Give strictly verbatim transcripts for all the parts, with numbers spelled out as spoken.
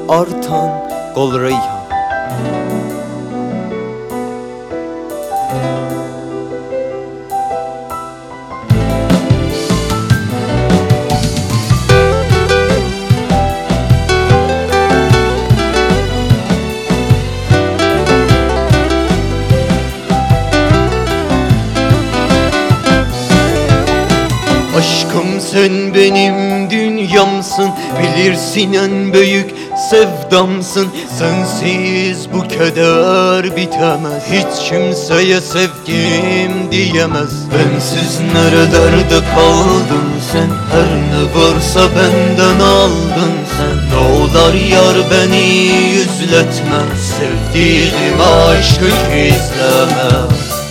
artan Qol Reyhan. Aşkım sen benim dünyamsın, bilirsin en büyük sevdamsın. Sensiz bu keder bitemez, hiç kimseye sevgim diyemez. Bensiz nerelerde kaldın sen, her ne varsa benden aldın sen. Ne olar yar beni yüzletme, sevdiğim aşkı gizleme.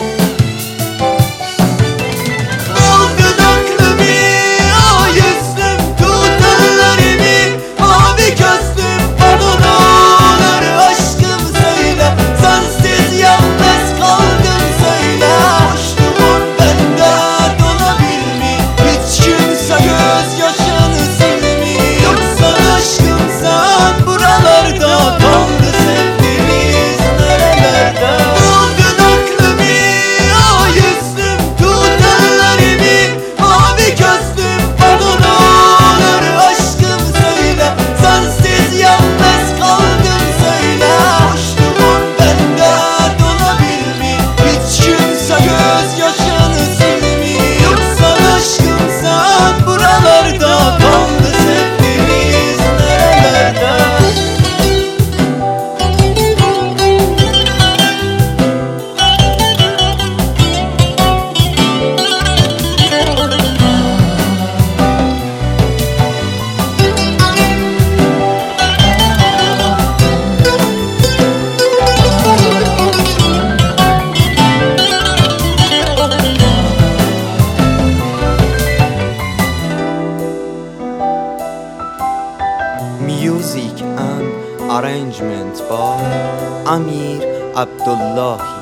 Music and arrangement by Amir Abdullahi.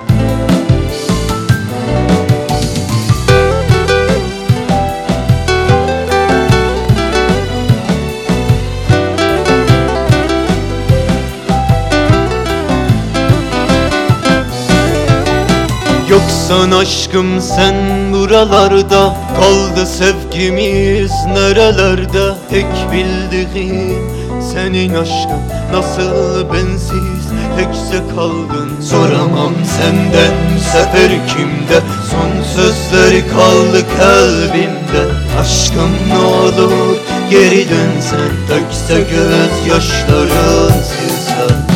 Yoksan aşkım sen buralarda, kaldı sevgimiz nerelerde? Tek bildiğim senin aşkın, nasıl bensiz tekse kaldın. Soramam senden sefer kimde, son sözleri kaldı kalbimde. Aşkım ne olur geri dönsen, dökse göz yaşların silsen.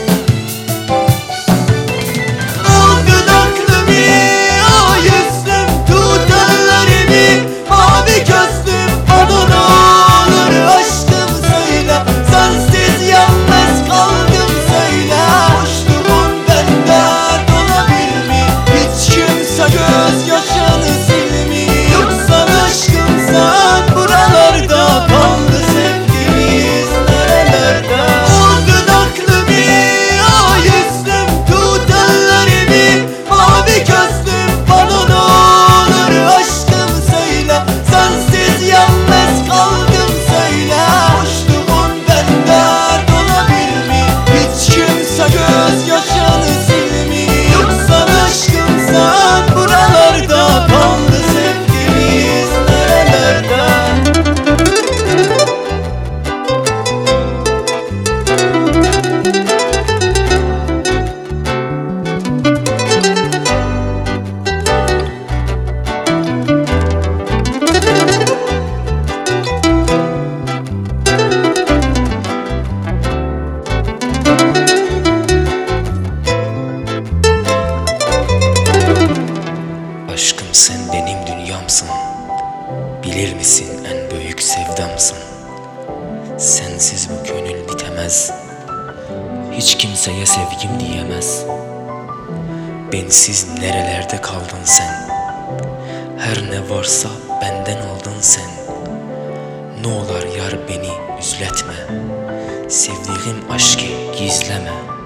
Aşkım sen benim dünyamsın, bilir misin en büyük sevdamsın. Sensiz bu gönül bitemez, hiç kimseye sevgim diyemez. Bensiz nerelerde kaldın sen, her ne varsa benden aldın sen. Ne olar yar beni üzletme, sevdiğim aşkı gizleme.